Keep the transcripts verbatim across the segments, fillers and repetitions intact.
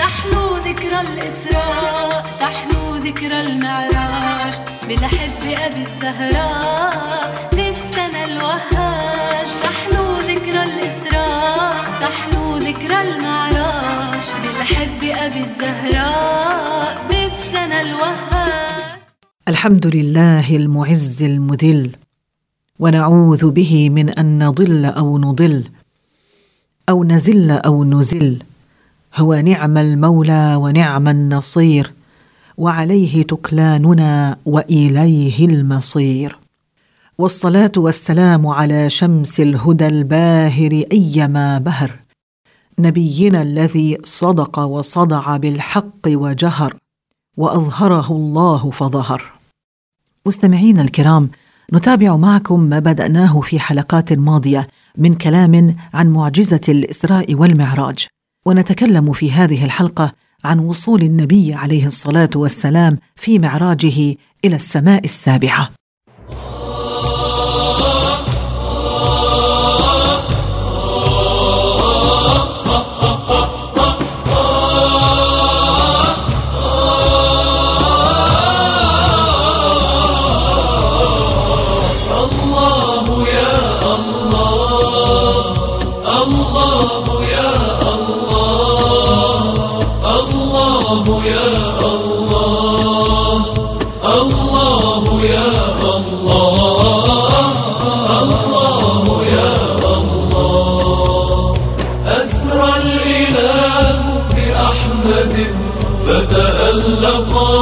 تحلو ذكرى الإسراء، تحلو ذكرى المعراج بلحب أبي الزهراء للسنة الوهاج. تحلو ذكرى الإسراء، تحلو ذكرى المعراج بلحب أبي الزهراء للسنة الوهاج. الحمد لله المعز المذل، ونعوذ به من أن نضل أو نضل أو نزل أو نزل. هو نعم المولى ونعم النصير، وعليه تكلاننا وإليه المصير. والصلاة والسلام على شمس الهدى الباهر أيما بهر، نبينا الذي صدق وصدع بالحق وجهر، وأظهره الله فظهر. مستمعينا الكرام، نتابع معكم ما بدأناه في حلقات ماضية من كلام عن معجزة الإسراء والمعراج، ونتكلم في هذه الحلقة عن وصول النبي عليه الصلاة والسلام في معراجه إلى السماء السابعة. فتألقا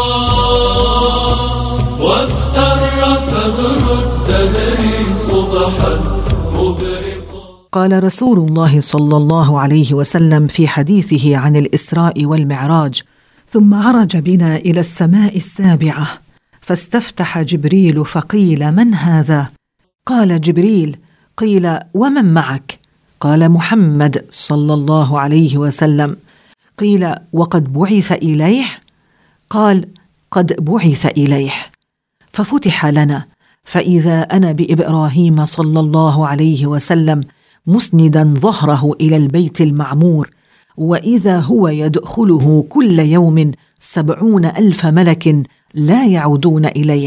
وافتر ثغر الدهر صبحا مبرقا. قال رسول الله صلى الله عليه وسلم في حديثه عن الإسراء والمعراج: ثم عرج بنا إلى السماء السابعة، فاستفتح جبريل فقيل: من هذا؟ قال جبريل: قيل: ومن معك؟ قال: محمد صلى الله عليه وسلم. قيل: وقد بعث إليه؟ قال: قد بعث إليه. ففتح لنا، فإذا أنا بإبراهيم صلى الله عليه وسلم مسندا ظهره إلى البيت المعمور، وإذا هو يدخله كل يوم سبعون ألف ملك لا يعودون إليه.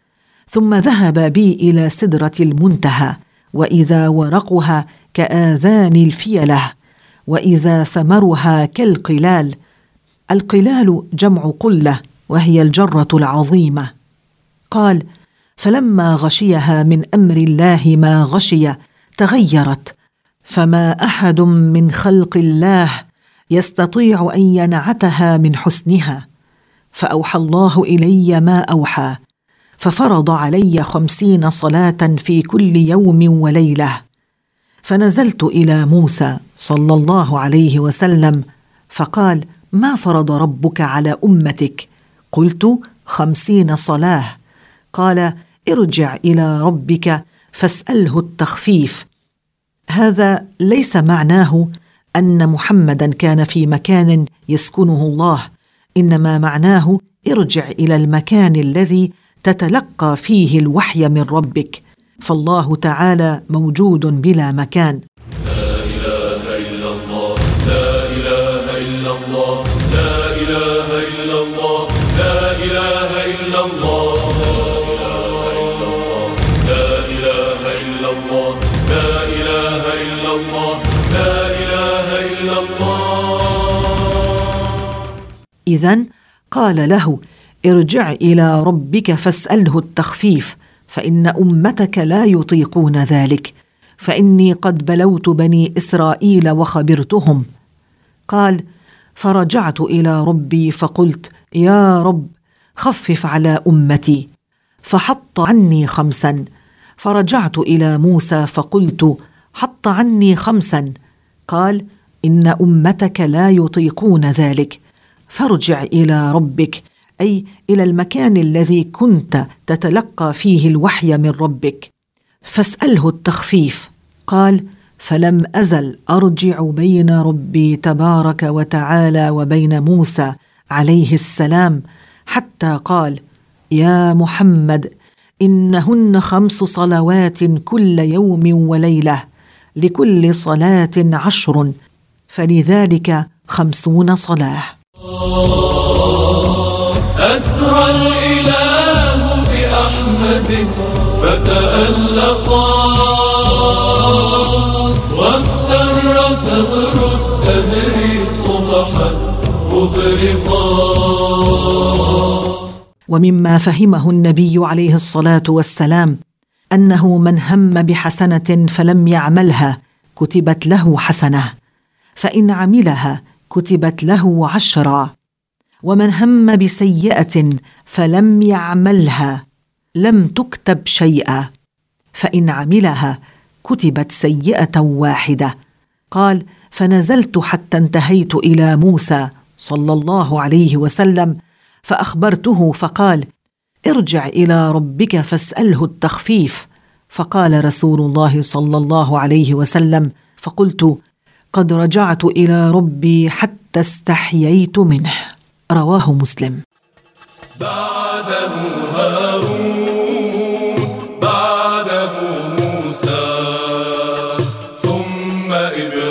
ثم ذهب بي إلى سدرة المنتهى، وإذا ورقها كآذان الفيلة، وإذا ثمرها كالقلال. القلال جمع قلة، وهي الجرة العظيمة. قال: فلما غشيها من أمر الله ما غشي تغيرت، فما أحد من خلق الله يستطيع أن ينعتها من حسنها. فأوحى الله إلي ما أوحى، ففرض علي خمسين صلاة في كل يوم وليلة. فنزلت إلى موسى صلى الله عليه وسلم فقال: ما فرض ربك على أمتك؟ قلت: خمسين صلاة. قال: ارجع إلى ربك فاسأله التخفيف. هذا ليس معناه أن محمدا كان في مكان يسكنه الله، إنما معناه ارجع إلى المكان الذي تتلقى فيه الوحي من ربك، فالله تعالى موجود بلا مكان. لا إله إلا الله، لا إله إلا الله، لا إله إلا الله، لا إله إلا الله، لا إله إلا الله، لا إله إلا الله، لا إله إلا الله. إذن قال له: ارجع إلى ربك فاسأله التخفيف، فإن أمتك لا يطيقون ذلك، فإني قد بلوت بني إسرائيل وخبرتهم. قال: فرجعت إلى ربي فقلت: يا رب خفف على أمتي، فحط عني خمسا. فرجعت إلى موسى فقلت: حط عني خمسا. قال: إن أمتك لا يطيقون ذلك، فارجع إلى ربك، أي إلى المكان الذي كنت تتلقى فيه الوحي من ربك، فاسأله التخفيف. قال: فلم أزل أرجع بين ربي تبارك وتعالى وبين موسى عليه السلام، حتى قال: يا محمد، إنهن خمس صلوات كل يوم وليلة، لكل صلاة عشر، فلذلك خمسون صلاة. أسرى الإله بأحمد فتألقا وافتر ثغر الدهر صبحا مبرقا. ومما فهمه النبي عليه الصلاة والسلام أنه من هم بحسنة فلم يعملها كتبت له حسنة، فإن عملها كتبت له عشرا، ومن هم بسيئة فلم يعملها لم تكتب شيئا، فإن عملها كتبت سيئة واحدة. قال: فنزلت حتى انتهيت إلى موسى صلى الله عليه وسلم فأخبرته فقال: ارجع إلى ربك فاسأله التخفيف. فقال رسول الله صلى الله عليه وسلم: فقلت: قد رجعت إلى ربي حتى استحييت منه. رواه مسلم. بعده هارون بعده موسى ثم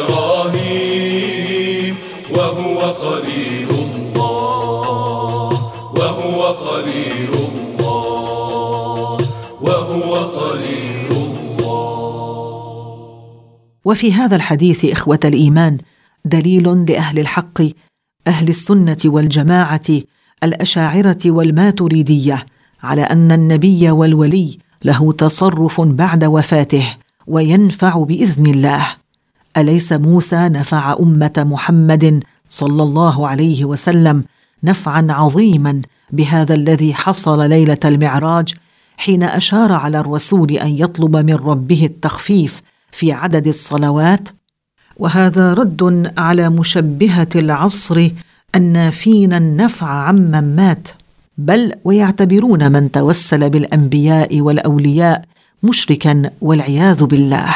إبراهيم وهو خليل الله وهو خليل الله وهو خليل الله. وفي هذا الحديث إخوة الإيمان دليل لأهل الحق أهل السنة والجماعة الأشاعرة والماتريدية على أن النبي والولي له تصرف بعد وفاته وينفع بإذن الله. أليس موسى نفع أمة محمد صلى الله عليه وسلم نفعا عظيما بهذا الذي حصل ليلة المعراج حين أشار على الرسول أن يطلب من ربه التخفيف في عدد الصلوات؟ وهذا رد على مشبهة العصر النافين النفع عمن مات، بل ويعتبرون من توسل بالأنبياء والأولياء مشركا والعياذ بالله.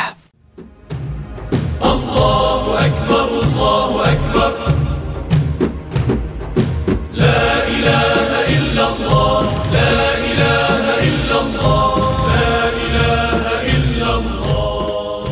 الله أكبر الله أكبر لا إله إلا الله لا إله إلا الله لا إله إلا الله.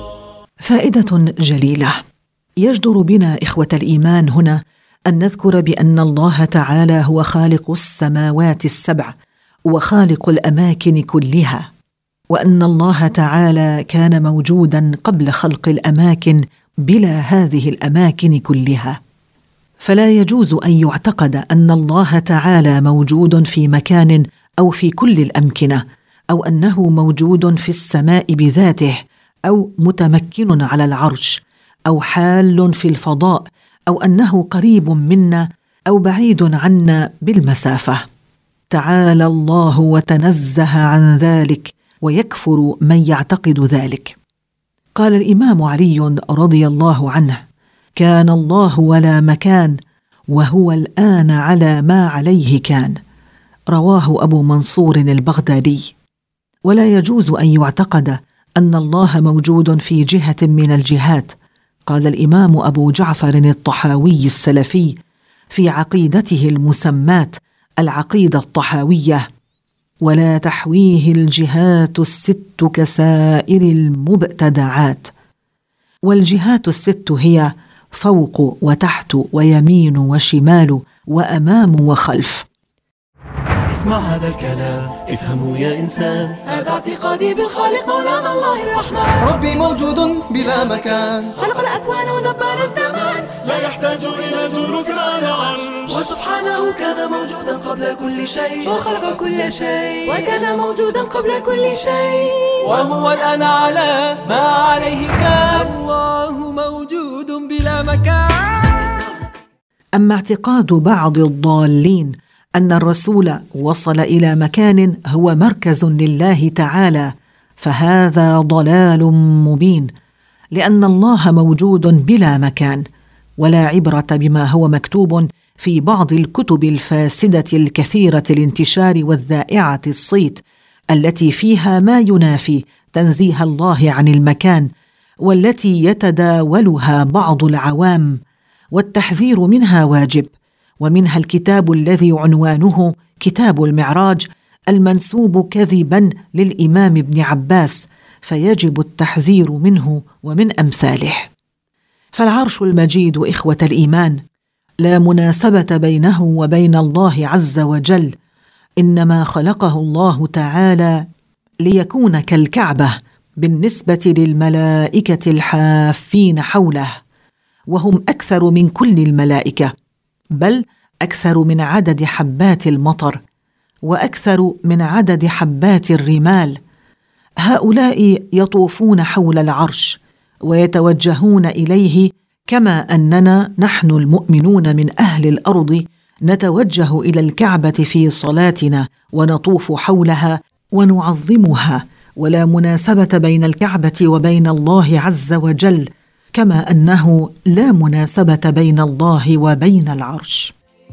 فائدة جليلة يجدر بنا إخوة الإيمان هنا أن نذكر بأن الله تعالى هو خالق السماوات السبع وخالق الأماكن كلها، وأن الله تعالى كان موجوداً قبل خلق الأماكن بلا هذه الأماكن كلها، فلا يجوز أن يعتقد أن الله تعالى موجود في مكان أو في كل الأمكنة، أو أنه موجود في السماء بذاته، أو متمكن على العرش، أو حال في الفضاء، أو أنه قريب منا أو بعيد عنا بالمسافة. تعالى الله وتنزه عن ذلك، ويكفر من يعتقد ذلك. قال الإمام علي رضي الله عنه: كان الله ولا مكان، وهو الآن على ما عليه كان. رواه أبو منصور البغدادي. ولا يجوز أن يعتقد أن الله موجود في جهة من الجهات. قال الإمام أبو جعفر الطحاوي السلفي في عقيدته المسماة العقيدة الطحاوية: ولا تحويه الجهات الست كسائر المبتدعات. والجهات الست هي فوق وتحت ويمين وشمال وأمام وخلف. اسمع هذا الكلام افهموا يا إنسان، هذا اعتقادي بالخالق مولانا الله الرحمن. ربي موجود بلا مكان، خلق الأكوان ودبر الزمان، لا يحتاج إلى جلوس على عرش، وسبحانه كان موجودا قبل كل شيء، وخلق كل شيء، وكان موجودا قبل كل شيء، وهو الآن على ما عليه كان. الله موجود بلا مكان. أما اعتقاد بعض الضالين أن الرسول وصل إلى مكان هو مركز لله تعالى، فهذا ضلال مبين، لأن الله موجود بلا مكان، ولا عبرة بما هو مكتوب في بعض الكتب الفاسدة الكثيرة الانتشار والذائعة الصيت، التي فيها ما ينافي تنزيه الله عن المكان، والتي يتداولها بعض العوام، والتحذير منها واجب. ومنها الكتاب الذي عنوانه كتاب المعراج المنسوب كذبا للإمام ابن عباس، فيجب التحذير منه ومن أمثاله. فالعرش المجيد إخوة الإيمان لا مناسبة بينه وبين الله عز وجل، إنما خلقه الله تعالى ليكون كالكعبة بالنسبة للملائكة الحافين حوله، وهم أكثر من كل الملائكة، بل أكثر من عدد حبات المطر، وأكثر من عدد حبات الرمال. هؤلاء يطوفون حول العرش ويتوجهون إليه، كما أننا نحن المؤمنون من أهل الأرض نتوجه إلى الكعبة في صلاتنا ونطوف حولها ونعظمها، ولا مناسبة بين الكعبة وبين الله عز وجل، كما أنه لا مناسبة بين الله وبين العرش.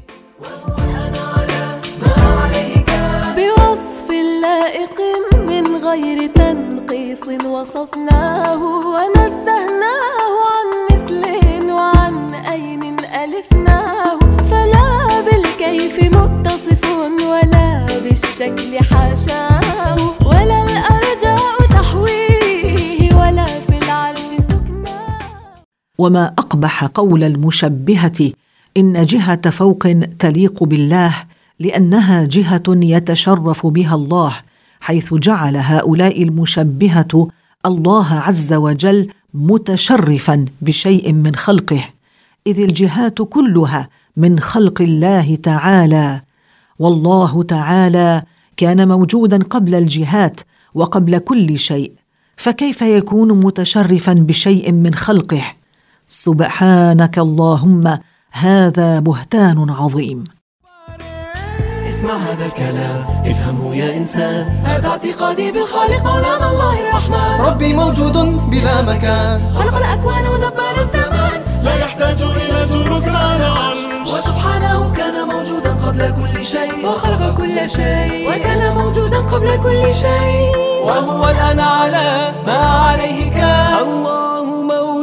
بوصف لائق من غير تنقيص وصفناه ونزهناه عن مثل وعن أين ألفناه، فلا بالكيف متصف ولا بالشكل حاشاه، ولا الأرجاء تحويه ولا في العرش سكناه. وما أقبح قول المشبهة إن جهة فوق تليق بالله، لأنها جهة يتشرف بها الله، حيث جعل هؤلاء المشبهة الله عز وجل متشرفا بشيء من خلقه، إذ الجهات كلها من خلق الله تعالى، والله تعالى كان موجودا قبل الجهات وقبل كل شيء، فكيف يكون متشرفا بشيء من خلقه؟ سبحانك اللهم، هذا بهتان عظيم. اسمع هذا الكلام افهمه يا إنسان، هذا اعتقادي بالخالق مولانا الله الرحمن. ربي موجود بلا مكان، خلق الأكوان ودبر الزمان، لا يحتاج إلى جلوس على عرش، وسبحانه كان موجودا قبل كل شيء، وخلق كل شيء، وكان موجودا قبل كل شيء، وهو الآن على ما عليه كان. الله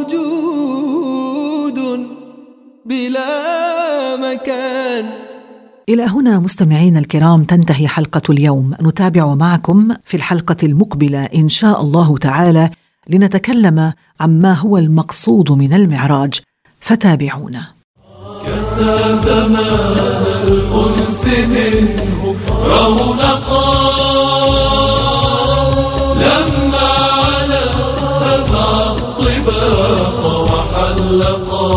موجود بلا مكان. إلى هنا مستمعين الكرام تنتهي حلقة اليوم، نتابع معكم في الحلقة المقبلة إن شاء الله تعالى لنتكلم عما هو المقصود من المعراج، فتابعونا. كسى زمان الأنس منه رونقا، لما على السبع الطباق وحلقا،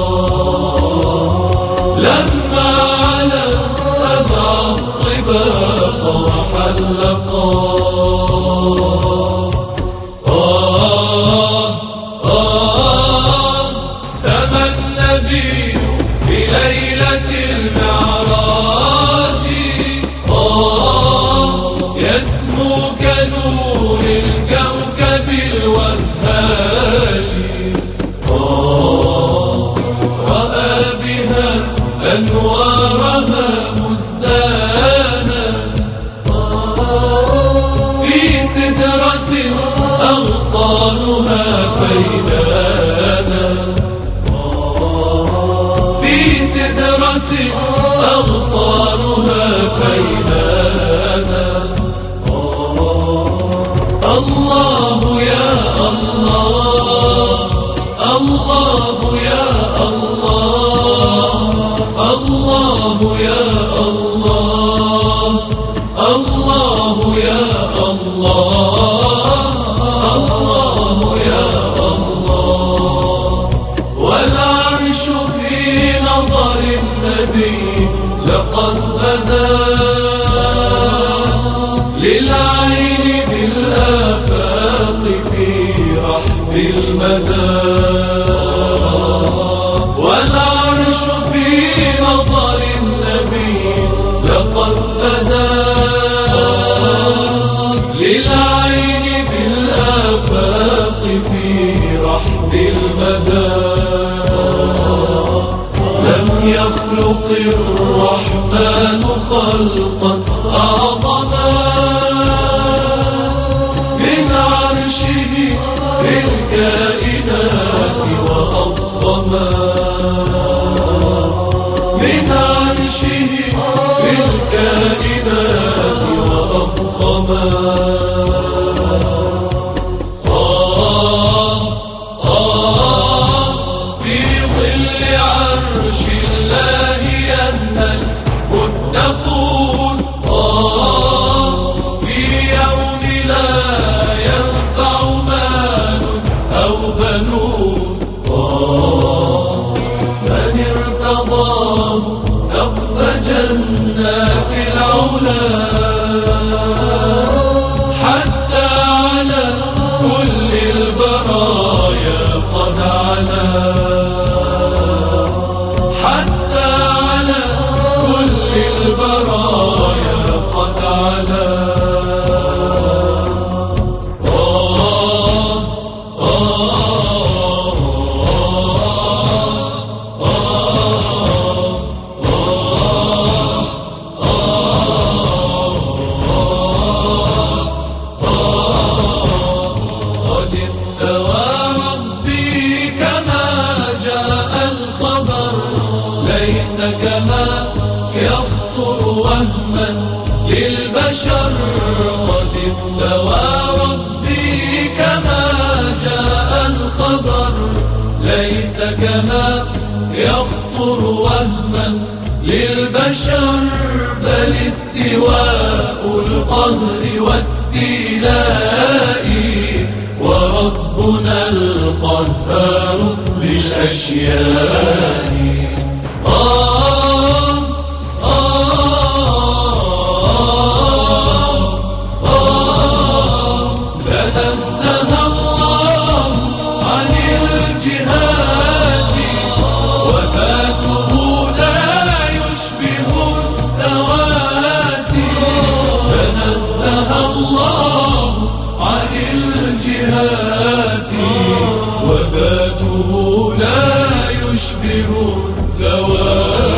لما على السبع الطباق وحلقا. آه آه سما النبي بليلة المعراج، آه يسمو كنور الكوكب الوهاج، آه رأى بها أنوارها مزدانا، في سدرة أغصانها فيدانا، في سدرة أغصانها فيدانا. الله يا الله، الله يا الله، الله يا الله، الله يا الله، الله يا الله. والعرش في نظر النبي لقد بدا، للعين بالآفاق في رحب المدى. والعرش في نظر النبي لقد بدا، للعين بالآفاق في رحب المدى. لم يخلق الرحمن خلقا أعظما من عرشه في الكائنات وأضخما، من عرشه في الكائنات وأضخما. آه آه كما يخطر وهما للبشر. قد استوى ربي كما جاء الخبر، ليس كما يخطر وهما للبشر، بل استواء القهر واستيلائي، وربنا القهار للأشياء. آه آه آه تنزه الله عن الجهاد، وذاته لا يشبه الذوات. تنزه الله عن الجهاد، وذاته لا يشبه الذوات.